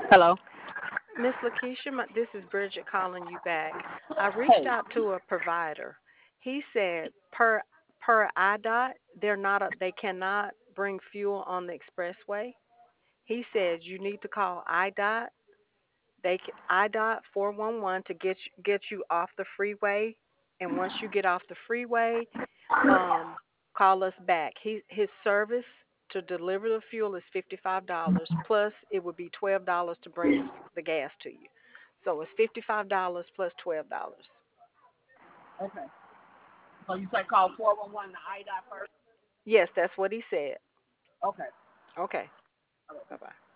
Hello. Miss Lakeisha, this is Bridget calling you back. I reached Hey. out to a provider. He said per IDOT, they cannot bring fuel on the expressway. He said you need to call IDOT. IDOT 411 to get you off the freeway, and once you get off the freeway, um, call us back. His service to deliver the fuel is $55 plus it would be $12 to bring the gas to you. So it's $55 plus $12. Okay. So you said call 411 to IDOT first? Yes, that's what he said. Okay. Okay. All right. Bye bye.